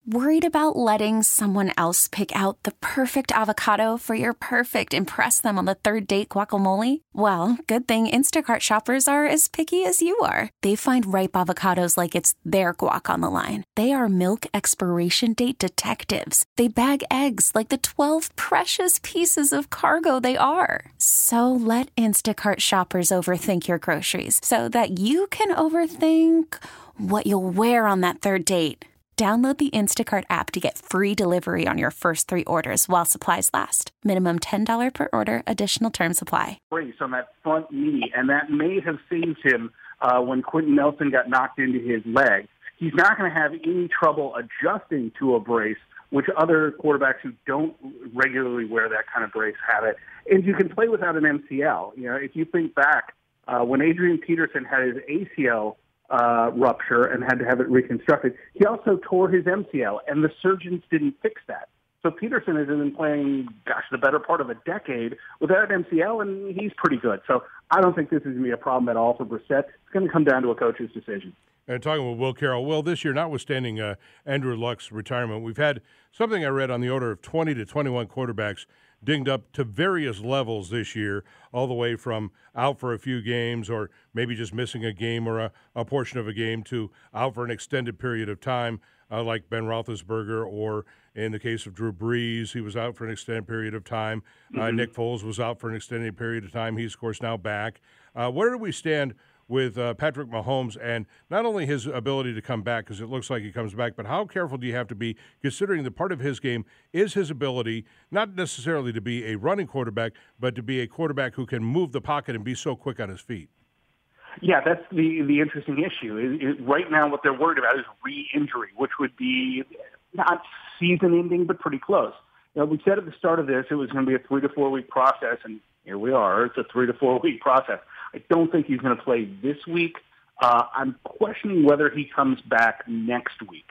Worried about letting someone else pick out the perfect avocado for your perfect impress them on the third date guacamole? Well, good thing Instacart shoppers are as picky as you are. They find ripe avocados like it's their guac on the line. They are milk expiration date detectives. They bag eggs like the 12 precious pieces of cargo they are. So let Instacart shoppers overthink your groceries so that you can overthink what you'll wear on that third date. Download the Instacart app to get free delivery on your first 3 orders while supplies last. Minimum $10 per order. Additional terms apply. Brace on that front knee, and that may have saved him when Quentin Nelson got knocked into his leg. He's not going to have any trouble adjusting to a brace, which other quarterbacks who don't regularly wear that kind of brace have it. And you can play without an MCL. You know, if you think back when Adrian Peterson had his ACL rupture and had to have it reconstructed, he also tore his MCL, and the surgeons didn't fix that. So Peterson has been playing, the better part of a decade without an MCL, and he's pretty good. So I don't think this is going to be a problem at all for Brissett. It's going to come down to a coach's decision. And talking with Will Carroll, Will, this year, notwithstanding Andrew Luck's retirement, we've had something I read on the order of 20 to 21 quarterbacks dinged up to various levels this year, all the way from out for a few games or maybe just missing a game or a portion of a game to out for an extended period of time, like Ben Roethlisberger, or in the case of Drew Brees, he was out for an extended period of time. Nick Foles was out for an extended period of time. He's, of course, now back. Where do we stand with Patrick Mahomes and not only his ability to come back, because it looks like he comes back, but how careful do you have to be, considering that part of his game is his ability not necessarily to be a running quarterback, but to be a quarterback who can move the pocket and be so quick on his feet? Yeah, that's the interesting issue. Right now what they're worried about is re-injury, which would be not season-ending, but pretty close. You know, we said at the start of this it was going to be a 3 to 4 week process, and here we are. It's a 3 to 4 week process. I don't think he's going to play this week. I'm questioning whether he comes back next week.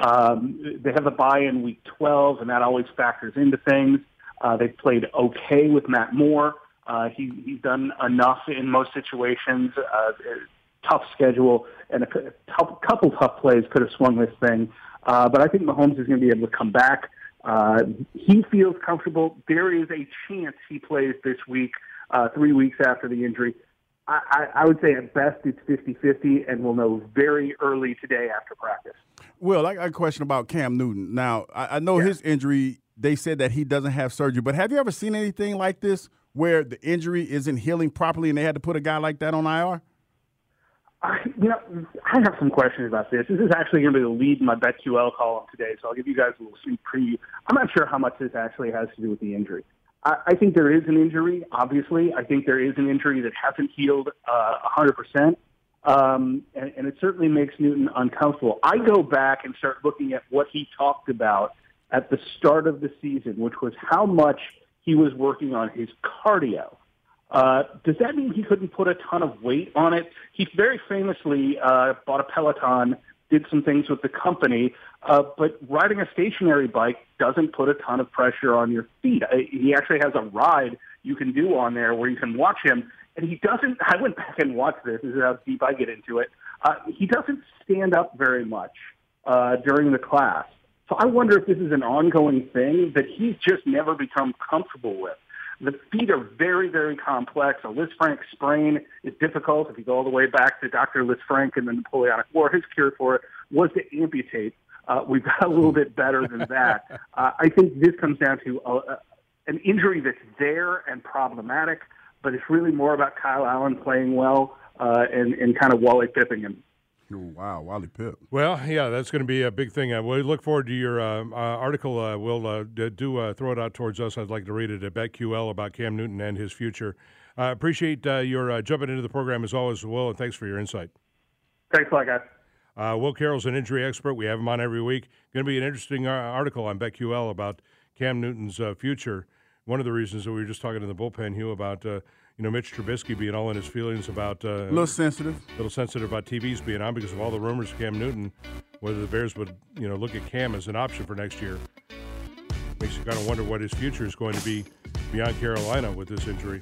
They have a bye in week 12, and that always factors into things. They've played okay with Matt Moore. He's done enough in most situations. Tough schedule, and a couple tough plays could have swung this thing. But I think Mahomes is going to be able to come back. He feels comfortable. There is a chance he plays this week, 3 weeks after the injury. I would say at best it's 50-50, and we'll know very early today after practice. Well, I got a question about Cam Newton. Now, I know his injury, they said that he doesn't have surgery, but have you ever seen anything like this where the injury isn't healing properly and they had to put a guy like that on IR? I have some questions about this. This is actually going to be the lead in my BetQL column today, so I'll give you guys a little sneak preview. I'm not sure how much this actually has to do with the injury. I think there is an injury, obviously. I think there is an injury that hasn't healed 100%, and it certainly makes Newton uncomfortable. I go back and start looking at what he talked about at the start of the season, which was how much he was working on his cardio. Does that mean he couldn't put a ton of weight on it? He very famously bought a Peloton, did some things with the company, but riding a stationary bike doesn't put a ton of pressure on your feet. He actually has a ride you can do on there where you can watch him, and he doesn't – I went back and watched this. This is how deep I get into it. He doesn't stand up very much during the class. So I wonder if this is an ongoing thing that he's just never become comfortable with. The feet are very, very complex. A Lisfranc sprain is difficult. If you go all the way back to Dr. Lisfranc and the Napoleonic War, his cure for it was to amputate. We've got a little bit better than that. I think this comes down to an injury that's there and problematic, but it's really more about Kyle Allen playing well and kind of Wally Pipping him. Oh, wow, Wally Pipp. Well, yeah, that's going to be a big thing. We look forward to your article. We'll throw it out towards us. I'd like to read it at BetQL about Cam Newton and his future. Appreciate your jumping into the program as always, Will, and thanks for your insight. Thanks a lot, guys. Will Carroll's an injury expert. We have him on every week. Going to be an interesting article on BetQL about Cam Newton's future. One of the reasons that we were just talking in the bullpen, Hugh, about Mitch Trubisky being all in his feelings about a little sensitive about TVs being on because of all the rumors of Cam Newton, whether the Bears would look at Cam as an option for next year. Makes you kind of wonder what his future is going to be beyond Carolina with this injury.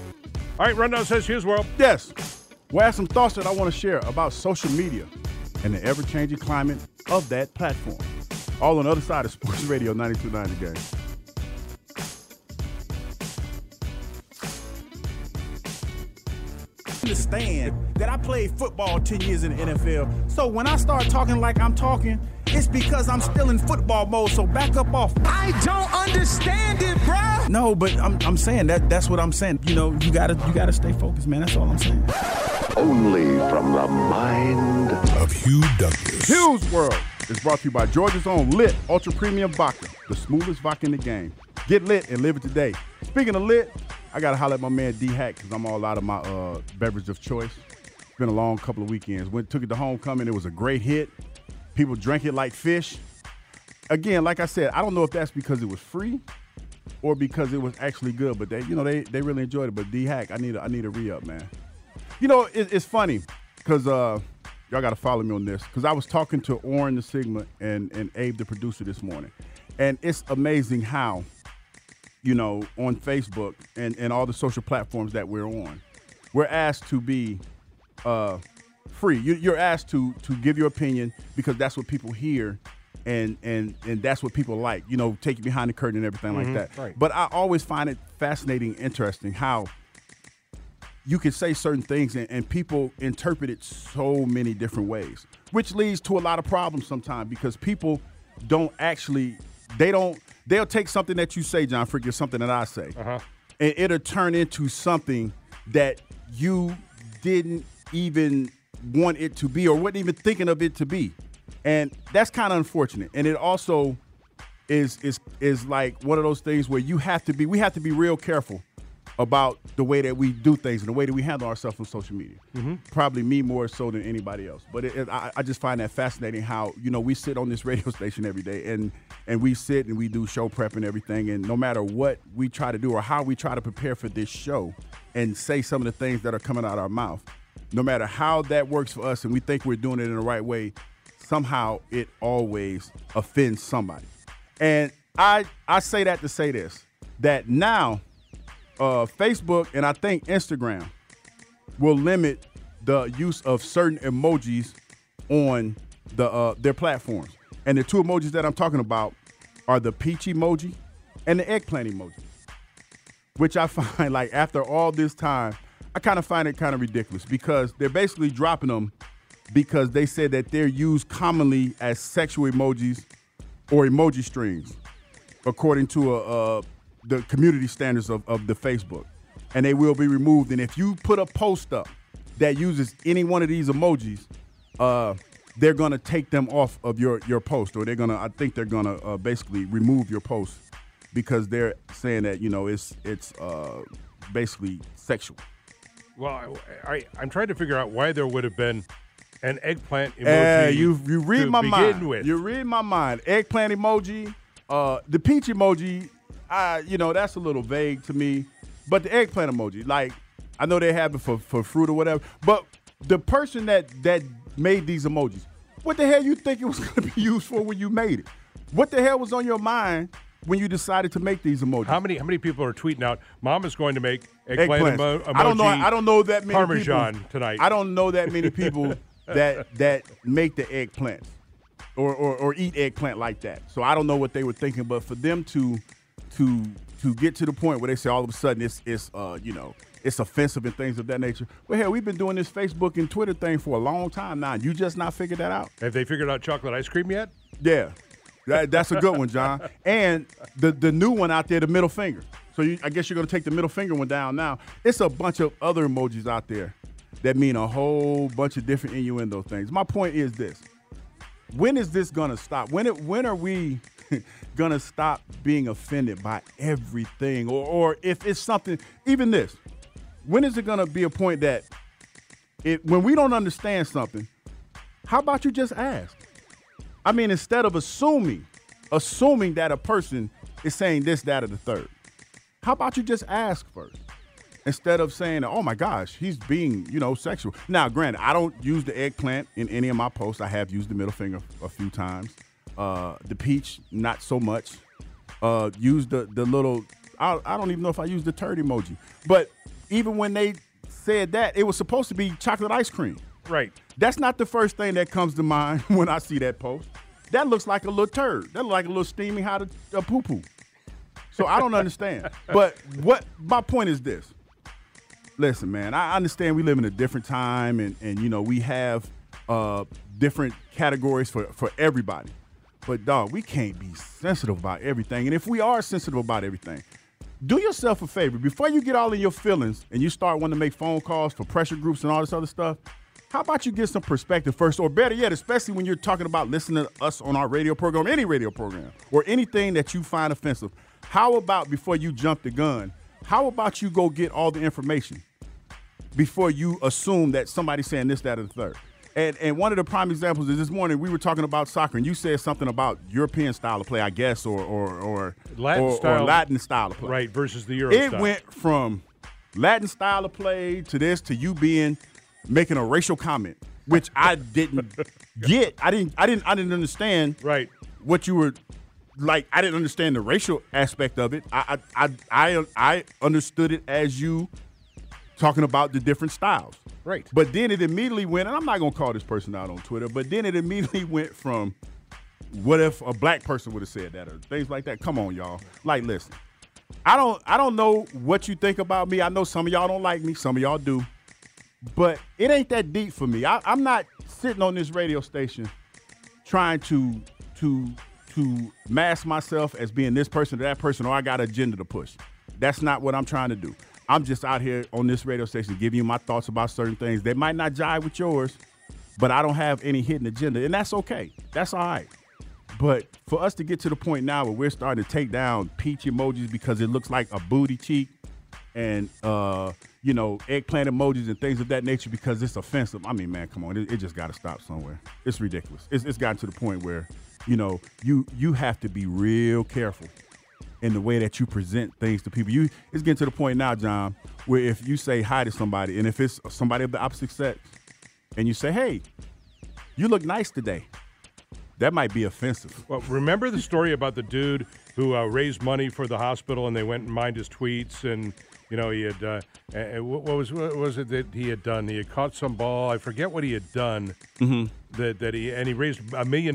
All right, Rundown says Hughes World. Yes. Well, I have some thoughts that I want to share about social media and the ever-changing climate of that platform. All on the other side of Sports Radio 92.9 The Game. Understand that I played football 10 years in the NFL. So when I start talking like I'm talking, it's because I'm still in football mode. So back up off. I don't understand it, bro. No, but I'm saying that's what I'm saying. You know, you gotta stay focused, man. That's all I'm saying. Only from the mind of Hugh Douglas. Hugh's World is brought to you by Georgia's own Lit Ultra Premium Vodka, the smoothest vodka in the game. Get lit and live it today. Speaking of lit, I got to holler at my man D-Hack because I'm all out of my beverage of choice. It's been a long couple of weekends. Took it to homecoming. It was a great hit. People drank it like fish. Again, like I said, I don't know if that's because it was free or because it was actually good, but they really enjoyed it. But D-Hack, I need a re-up, man. You know, it's funny because y'all got to follow me on this because I was talking to Oren the Sigma and Abe the producer this morning, and it's amazing how, you know, on Facebook and all the social platforms that we're on, we're asked to be free. You're asked to give your opinion because that's what people hear and that's what people like, you know, take you behind the curtain and everything like that. Right. But I always find it fascinating, interesting how you can say certain things and people interpret it so many different ways, which leads to a lot of problems sometimes because people don't actually, they'll take something that you say, John Frick, or something that I say, and it'll turn into something that you didn't even want it to be or wasn't even thinking of it to be. And that's kind of unfortunate. And it also is like one of those things where we have to be real careful about the way that we do things and the way that we handle ourselves on social media. Probably me more so than anybody else. But I just find that fascinating how, you know, we sit on this radio station every day and we sit and we do show prep and everything. And no matter what we try to do or how we try to prepare for this show and say some of the things that are coming out of our mouth, no matter how that works for us and we think we're doing it in the right way, somehow it always offends somebody. And I say that to say this, that now Facebook and I think Instagram will limit the use of certain emojis on their platforms. And the two emojis that I'm talking about are the peach emoji and the eggplant emoji, which I find, like, after all this time, I kind of find it kind of ridiculous because they're basically dropping them because they said that they're used commonly as sexual emojis or emoji strings, according to the community standards of the Facebook, and they will be removed. And if you put a post up that uses any one of these emojis, they're gonna take them off of your post, or I think they're gonna basically remove your post because they're saying that, you know, it's basically sexual. Well, I'm trying to figure out why there would have been an eggplant emoji. You read my mind. With. You read my mind. Eggplant emoji, the peach emoji. You know, that's a little vague to me. But the eggplant emoji, like, I know they have it for fruit or whatever. But the person that made these emojis, what the hell you think it was going to be used for when you made it? What the hell was on your mind when you decided to make these emojis? How many people are tweeting out, Mom is going to make eggplant emoji I don't know that many Parmesan people, tonight. I don't know that many people that make the eggplants or eat eggplant like that. So I don't know what they were thinking. But for them to get to the point where they say all of a sudden it's you know, it's offensive and things of that nature. Well, hell, we've been doing this Facebook and Twitter thing for a long time now. You just not figured that out? Have they figured out chocolate ice cream yet? Yeah. That's a good one, John. And the new one out there, the middle finger. So I guess you're going to take the middle finger one down now. It's a bunch of other emojis out there that mean a whole bunch of different innuendo things. My point is this. When is this going to stop? When are we going to stop being offended by everything? Or if it's something, even this, when is it going to be a point that when we don't understand something, how about you just ask? I mean, instead of assuming that a person is saying this, that, or the third, how about you just ask first? Instead of saying, oh my gosh, he's being, you know, sexual. Now, granted, I don't use the eggplant in any of my posts. I have used the middle finger a few times. The peach, not so much. Use the little, I don't even know if I used the turd emoji. But even when they said that, it was supposed to be chocolate ice cream. Right. That's not the first thing that comes to mind when I see that post. That looks like a little turd. That looks like a little steaming hot poo-poo. So I don't understand. But what my point is this. Listen, man, I understand we live in a different time and you know, we have different categories for everybody. But, dog, we can't be sensitive about everything. And if we are sensitive about everything, do yourself a favor. Before you get all in your feelings and you start wanting to make phone calls for pressure groups and all this other stuff, how about you get some perspective first? Or better yet, especially when you're talking about listening to us on our radio program, any radio program, or anything that you find offensive, how about before you jump the gun, how about you go get all the information before you assume that somebody's saying this, that, or the third? And one of the prime examples is this morning we were talking about soccer, and you said something about European style of play, I guess, or Latin style of play. Right, versus the Euro style. It went from Latin style of play to this to you making a racial comment, which I didn't get. I didn't understand what you were like. I didn't understand the racial aspect of it. I understood it as you talking about the different styles. Right. But then it immediately went, and I'm not going to call this person out on Twitter, but then it immediately went from what if a black person would have said that or things like that. Come on, y'all. Like, listen, I don't know what you think about me. I know some of y'all don't like me. Some of y'all do. But it ain't that deep for me. I'm not sitting on this radio station trying to mask myself as being this person or that person, or I got an agenda to push. That's not what I'm trying to do. I'm just out here on this radio station giving you my thoughts about certain things. They might not jive with yours, but I don't have any hidden agenda, and that's okay. That's all right. But for us to get to the point now where we're starting to take down peach emojis because it looks like a booty cheek and, eggplant emojis and things of that nature because it's offensive. I mean, man, come on. It just got to stop somewhere. It's ridiculous. It's gotten to the point where, you have to be real careful in the way that you present things to people. It's getting to the point now, John, where if you say hi to somebody, and if it's somebody of the opposite sex, and you say, hey, you look nice today, that might be offensive. Well, remember the story about the dude who raised money for the hospital, and they went and mined his tweets, and he had what was it that he had done? He had caught some ball. I forget what he had done. Mm-hmm. That he raised $1 million.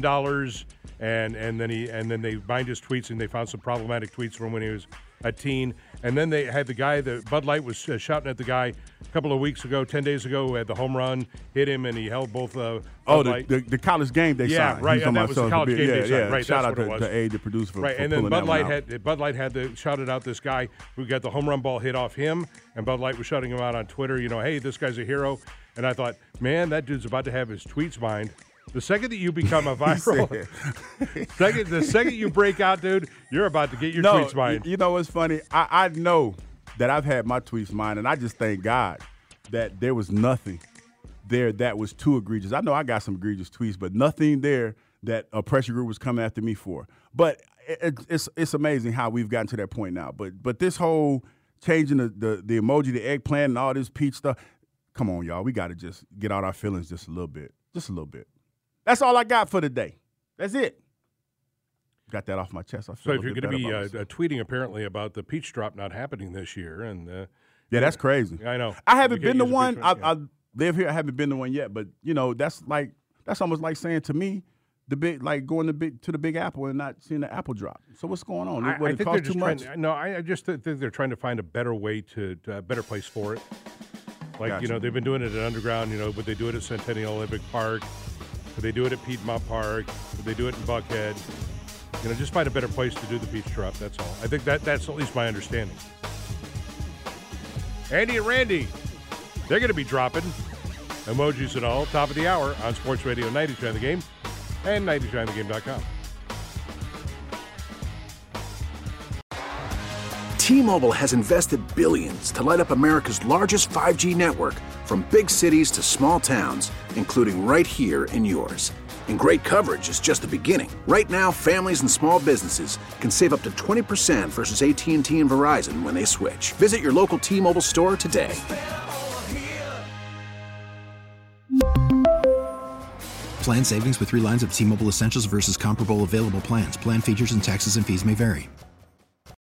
And then they mined his tweets, and they found some problematic tweets from when he was a teen. And then they had the guy that Bud Light was shouting at the guy a couple of weeks ago, 10 days ago, who had the home run, hit him, and he held both. The college game they signed. Yeah, right. And that was the college game they signed. Right. Shout out to Abe, the producer, for and then Bud Light had shouted out this guy who got the home run ball hit off him, and Bud Light was shouting him out on Twitter. Hey, this guy's a hero. And I thought, man, that dude's about to have his tweets mined. The second that you become a viral, the second you break out, dude, you're about to get your tweets mined. You know what's funny? I know that I've had my tweets mined, and I just thank God that there was nothing there that was too egregious. I know I got some egregious tweets, but nothing there that a pressure group was coming after me for. But it's amazing how we've gotten to that point now. But this whole changing the emoji, the eggplant, and all this peach stuff, come on, y'all. We got to just get out our feelings just a little bit. Just a little bit. That's all I got for today. That's it. Got that off my chest. So if you're going to be tweeting apparently about the peach drop not happening this year, and that's crazy. I know. I haven't been to one. I live here. I haven't been to one yet. But that's almost like saying to me, going to the Big Apple and not seeing the apple drop. So what's going on? I think they're just trying. I just think they're trying to find a better way a better place for it. Like gotcha. They've been doing it at Underground. But they do it at Centennial Olympic Park. They do it at Piedmont Park. They do it in Buckhead. Just find a better place to do the peach drop. That's all. I think that's at least my understanding. Andy and Randy, they're going to be dropping emojis and all. Top of the hour on Sports Radio 93 on the Game and 93onthegame.com. T-Mobile has invested billions to light up America's largest 5G network, from big cities to small towns, including right here in yours. And great coverage is just the beginning. Right now, families and small businesses can save up to 20% versus AT&T and Verizon when they switch. Visit your local T-Mobile store today. Plan savings with 3 lines of T-Mobile Essentials versus comparable available plans. Plan features and taxes and fees may vary.